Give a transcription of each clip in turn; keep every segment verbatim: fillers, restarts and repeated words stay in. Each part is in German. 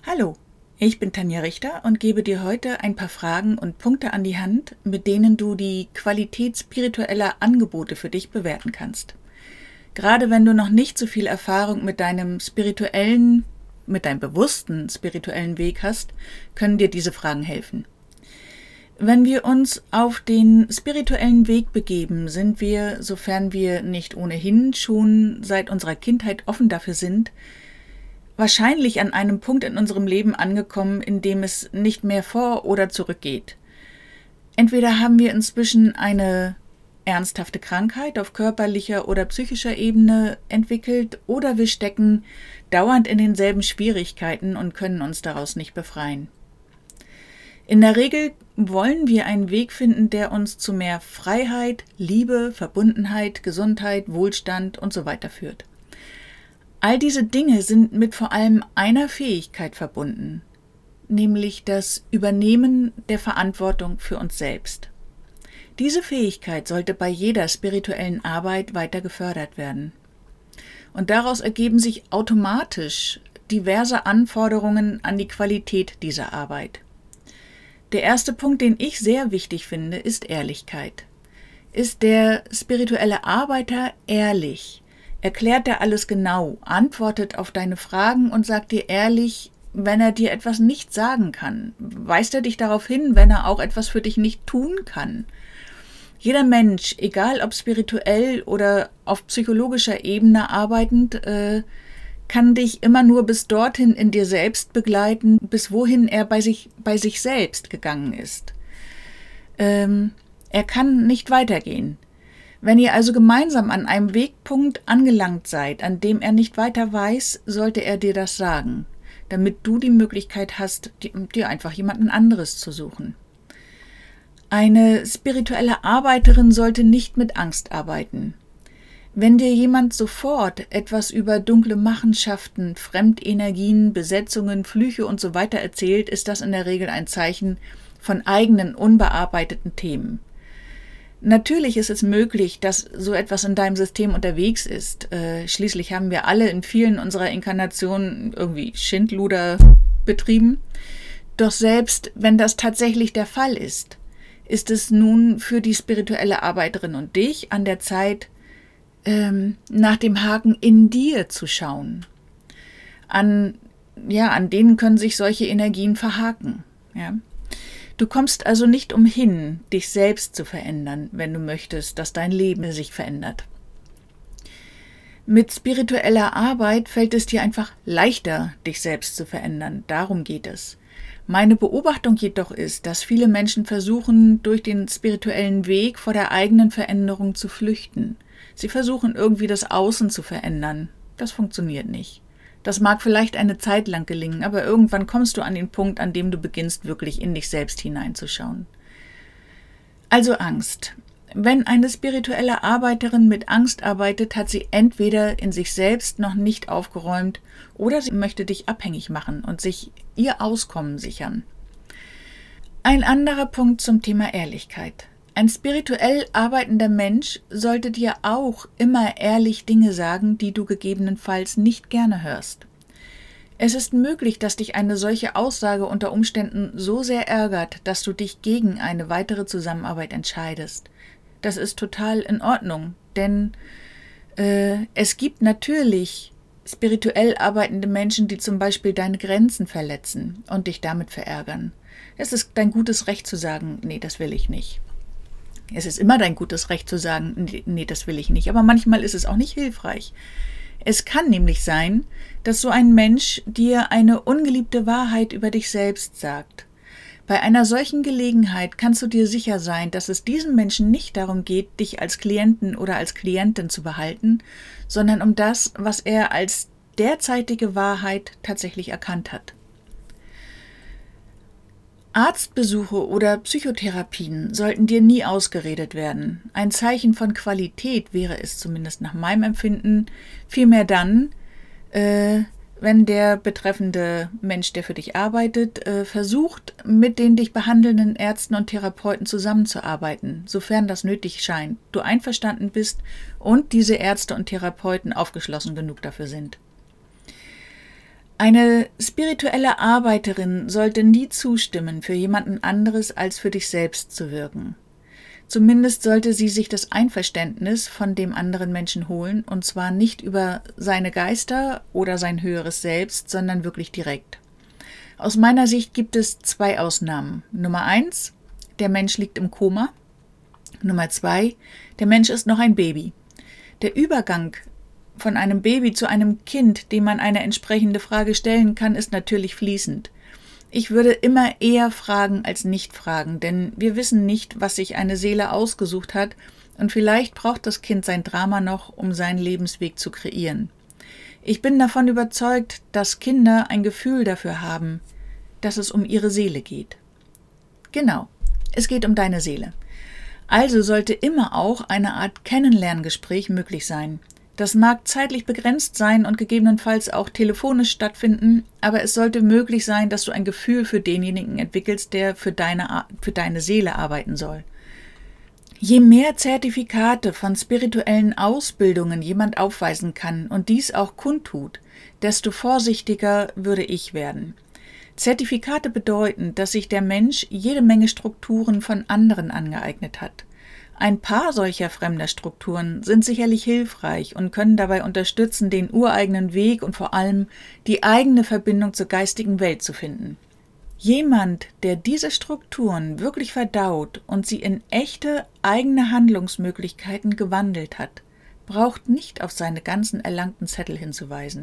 Hallo, ich bin Tanja Richter und gebe dir heute ein paar Fragen und Punkte an die Hand, mit denen du die Qualität spiritueller Angebote für dich bewerten kannst. Gerade wenn du noch nicht so viel Erfahrung mit deinem spirituellen, mit deinem bewussten spirituellen Weg hast, können dir diese Fragen helfen. Wenn wir uns auf den spirituellen Weg begeben, sind wir, sofern wir nicht ohnehin schon seit unserer Kindheit offen dafür sind, wahrscheinlich an einem Punkt in unserem Leben angekommen, in dem es nicht mehr vor oder zurück geht. Entweder haben wir inzwischen eine ernsthafte Krankheit auf körperlicher oder psychischer Ebene entwickelt, oder wir stecken dauernd in denselben Schwierigkeiten und können uns daraus nicht befreien. In der Regel wollen wir einen Weg finden, der uns zu mehr Freiheit, Liebe, Verbundenheit, Gesundheit, Wohlstand und so weiter führt. All diese Dinge sind mit vor allem einer Fähigkeit verbunden, nämlich das Übernehmen der Verantwortung für uns selbst. Diese Fähigkeit sollte bei jeder spirituellen Arbeit weiter gefördert werden. Und daraus ergeben sich automatisch diverse Anforderungen an die Qualität dieser Arbeit. Der erste Punkt, den ich sehr wichtig finde, ist Ehrlichkeit. Ist der spirituelle Arbeiter ehrlich? Erklärt er alles genau, antwortet auf deine Fragen und sagt dir ehrlich, wenn er dir etwas nicht sagen kann? Weist er dich darauf hin, wenn er auch etwas für dich nicht tun kann? Jeder Mensch, egal ob spirituell oder auf psychologischer Ebene arbeitend, äh, kann dich immer nur bis dorthin in dir selbst begleiten, bis wohin er bei sich, bei sich selbst gegangen ist. Ähm, er kann nicht weitergehen. Wenn ihr also gemeinsam an einem Wegpunkt angelangt seid, an dem er nicht weiter weiß, sollte er dir das sagen, damit du die Möglichkeit hast, dir einfach jemanden anderes zu suchen. Eine spirituelle Arbeiterin sollte nicht mit Angst arbeiten. Wenn dir jemand sofort etwas über dunkle Machenschaften, Fremdenergien, Besetzungen, Flüche und so weiter erzählt, ist das in der Regel ein Zeichen von eigenen unbearbeiteten Themen. Natürlich ist es möglich, dass so etwas in deinem System unterwegs ist. Äh, schließlich haben wir alle in vielen unserer Inkarnationen irgendwie Schindluder betrieben. Doch selbst wenn das tatsächlich der Fall ist, ist es nun für die spirituelle Arbeiterin und dich an der Zeit, ähm, nach dem Haken in dir zu schauen. An, ja, an denen können sich solche Energien verhaken, ja. Du kommst also nicht umhin, dich selbst zu verändern, wenn du möchtest, dass dein Leben sich verändert. Mit spiritueller Arbeit fällt es dir einfach leichter, dich selbst zu verändern. Darum geht es. Meine Beobachtung jedoch ist, dass viele Menschen versuchen, durch den spirituellen Weg vor der eigenen Veränderung zu flüchten. Sie versuchen irgendwie das Außen zu verändern. Das funktioniert nicht. Das mag vielleicht eine Zeit lang gelingen, aber irgendwann kommst du an den Punkt, an dem du beginnst, wirklich in dich selbst hineinzuschauen. Also Angst. Wenn eine spirituelle Arbeiterin mit Angst arbeitet, hat sie entweder in sich selbst noch nicht aufgeräumt oder sie möchte dich abhängig machen und sich ihr Auskommen sichern. Ein anderer Punkt zum Thema Ehrlichkeit. Ein spirituell arbeitender Mensch sollte dir auch immer ehrlich Dinge sagen, die du gegebenenfalls nicht gerne hörst. Es ist möglich, dass dich eine solche Aussage unter Umständen so sehr ärgert, dass du dich gegen eine weitere Zusammenarbeit entscheidest. Das ist total in Ordnung, denn äh, es gibt natürlich spirituell arbeitende Menschen, die zum Beispiel deine Grenzen verletzen und dich damit verärgern. Es ist dein gutes Recht zu sagen, nee, das will ich nicht. Es ist immer dein gutes Recht zu sagen, nee, das will ich nicht. Aber manchmal ist es auch nicht hilfreich. Es kann nämlich sein, dass so ein Mensch dir eine ungeliebte Wahrheit über dich selbst sagt. Bei einer solchen Gelegenheit kannst du dir sicher sein, dass es diesem Menschen nicht darum geht, dich als Klienten oder als Klientin zu behalten, sondern um das, was er als derzeitige Wahrheit tatsächlich erkannt hat. Arztbesuche oder Psychotherapien sollten dir nie ausgeredet werden. Ein Zeichen von Qualität wäre es zumindest nach meinem Empfinden vielmehr dann, äh, wenn der betreffende Mensch, der für dich arbeitet, äh, versucht, mit den dich behandelnden Ärzten und Therapeuten zusammenzuarbeiten, sofern das nötig scheint, du einverstanden bist und diese Ärzte und Therapeuten aufgeschlossen genug dafür sind. Eine spirituelle Arbeiterin sollte nie zustimmen, für jemanden anderes als für dich selbst zu wirken. Zumindest sollte sie sich das Einverständnis von dem anderen Menschen holen, und zwar nicht über seine Geister oder sein höheres Selbst, sondern wirklich direkt. Aus meiner Sicht gibt es zwei Ausnahmen. Nummer eins, der Mensch liegt im Koma. Nummer zwei, der Mensch ist noch ein Baby. Der Übergang von einem Baby zu einem Kind, dem man eine entsprechende Frage stellen kann, ist natürlich fließend. Ich würde immer eher fragen als nicht fragen, denn wir wissen nicht, was sich eine Seele ausgesucht hat, und vielleicht braucht das Kind sein Drama noch, um seinen Lebensweg zu kreieren. Ich bin davon überzeugt, dass Kinder ein Gefühl dafür haben, dass es um ihre Seele geht. Genau, es geht um deine Seele. Also sollte immer auch eine Art Kennenlerngespräch möglich sein. Das mag zeitlich begrenzt sein und gegebenenfalls auch telefonisch stattfinden, aber es sollte möglich sein, dass du ein Gefühl für denjenigen entwickelst, der für deine, für deine Seele arbeiten soll. Je mehr Zertifikate von spirituellen Ausbildungen jemand aufweisen kann und dies auch kundtut, desto vorsichtiger würde ich werden. Zertifikate bedeuten, dass sich der Mensch jede Menge Strukturen von anderen angeeignet hat. Ein paar solcher fremder Strukturen sind sicherlich hilfreich und können dabei unterstützen, den ureigenen Weg und vor allem die eigene Verbindung zur geistigen Welt zu finden. Jemand, der diese Strukturen wirklich verdaut und sie in echte eigene Handlungsmöglichkeiten gewandelt hat, braucht nicht auf seine ganzen erlangten Zettel hinzuweisen.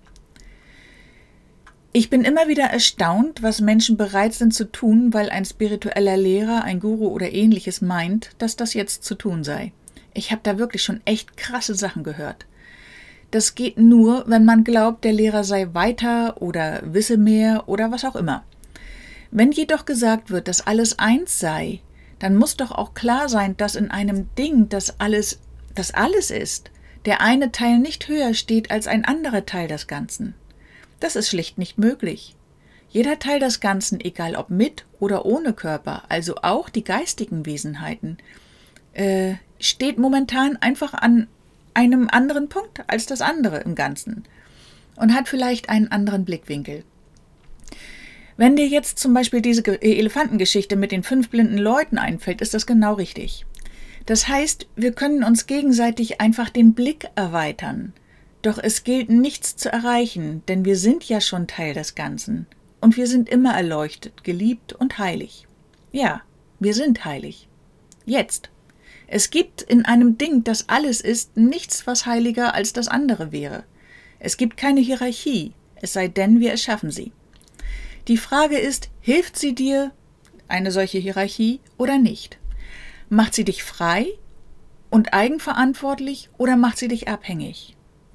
Ich bin immer wieder erstaunt, was Menschen bereit sind zu tun, weil ein spiritueller Lehrer, ein Guru oder ähnliches meint, dass das jetzt zu tun sei. Ich habe da wirklich schon echt krasse Sachen gehört. Das geht nur, wenn man glaubt, der Lehrer sei weiter oder wisse mehr oder was auch immer. Wenn jedoch gesagt wird, dass alles eins sei, dann muss doch auch klar sein, dass in einem Ding, das alles, das alles ist, der eine Teil nicht höher steht als ein anderer Teil des Ganzen. Das ist schlicht nicht möglich. Jeder Teil des Ganzen, egal ob mit oder ohne Körper, also auch die geistigen Wesenheiten, äh, steht momentan einfach an einem anderen Punkt als das andere im Ganzen und hat vielleicht einen anderen Blickwinkel. Wenn dir jetzt zum Beispiel diese Elefantengeschichte mit den fünf blinden Leuten einfällt, ist das genau richtig. Das heißt, wir können uns gegenseitig einfach den Blick erweitern. Doch es gilt nichts zu erreichen, denn wir sind ja schon Teil des Ganzen. Und wir sind immer erleuchtet, geliebt und heilig. Ja, wir sind heilig. Jetzt. Es gibt in einem Ding, das alles ist, nichts, was heiliger als das andere wäre. Es gibt keine Hierarchie, es sei denn, wir erschaffen sie. Die Frage ist, hilft sie dir, eine solche Hierarchie, oder nicht? Macht sie dich frei und eigenverantwortlich oder macht sie dich abhängig?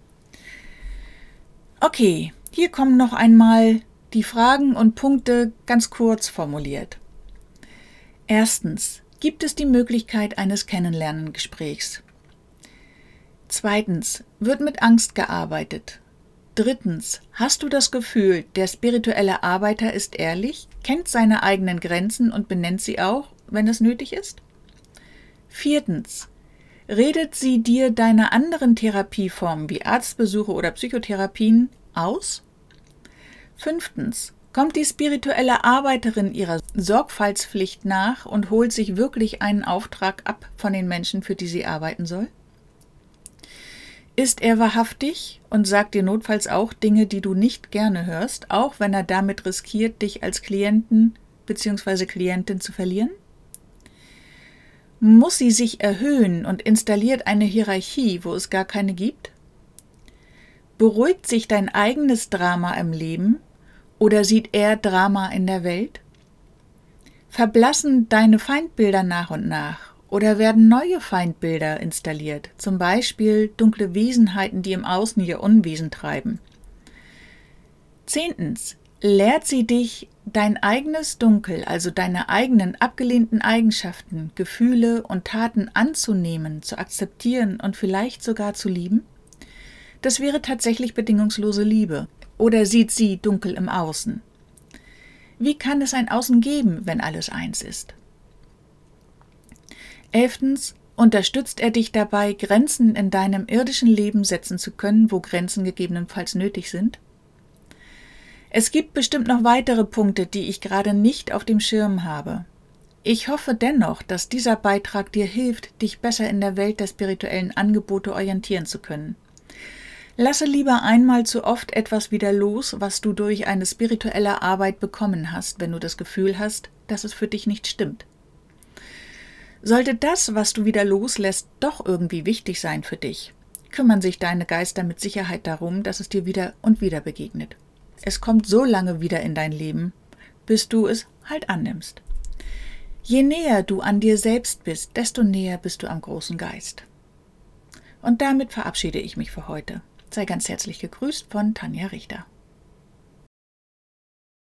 Okay, hier kommen noch einmal die Fragen und Punkte ganz kurz formuliert. Erstens, gibt es die Möglichkeit eines Kennenlerngesprächs? Zweitens, wird mit Angst gearbeitet? Drittens, hast du das Gefühl, der spirituelle Arbeiter ist ehrlich, kennt seine eigenen Grenzen und benennt sie auch, wenn es nötig ist? Viertens, redet sie dir deine anderen Therapieformen wie Arztbesuche oder Psychotherapien aus? Fünftens, kommt die spirituelle Arbeiterin ihrer Sorgfaltspflicht nach und holt sich wirklich einen Auftrag ab von den Menschen, für die sie arbeiten soll? Ist er wahrhaftig und sagt dir notfalls auch Dinge, die du nicht gerne hörst, auch wenn er damit riskiert, dich als Klienten bzw. Klientin zu verlieren? Muss sie sich erhöhen und installiert eine Hierarchie, wo es gar keine gibt? Beruhigt sich dein eigenes Drama im Leben oder sieht er Drama in der Welt? Verblassen deine Feindbilder nach und nach oder werden neue Feindbilder installiert, zum Beispiel dunkle Wesenheiten, die im Außen ihr Unwesen treiben? Zehntens, lehrt sie dich, dein eigenes Dunkel, also deine eigenen abgelehnten Eigenschaften, Gefühle und Taten anzunehmen, zu akzeptieren und vielleicht sogar zu lieben? Das wäre tatsächlich bedingungslose Liebe. Oder sieht sie dunkel im Außen? Wie kann es ein Außen geben, wenn alles eins ist? Elftens, unterstützt er dich dabei, Grenzen in deinem irdischen Leben setzen zu können, wo Grenzen gegebenenfalls nötig sind? Es gibt bestimmt noch weitere Punkte, die ich gerade nicht auf dem Schirm habe. Ich hoffe dennoch, dass dieser Beitrag dir hilft, dich besser in der Welt der spirituellen Angebote orientieren zu können. Lasse lieber einmal zu oft etwas wieder los, was du durch eine spirituelle Arbeit bekommen hast, wenn du das Gefühl hast, dass es für dich nicht stimmt. Sollte das, was du wieder loslässt, doch irgendwie wichtig sein für dich, kümmern sich deine Geister mit Sicherheit darum, dass es dir wieder und wieder begegnet. Es kommt so lange wieder in dein Leben, bis du es halt annimmst. Je näher du an dir selbst bist, desto näher bist du am großen Geist. Und damit verabschiede ich mich für heute. Sei ganz herzlich gegrüßt von Tanja Richter.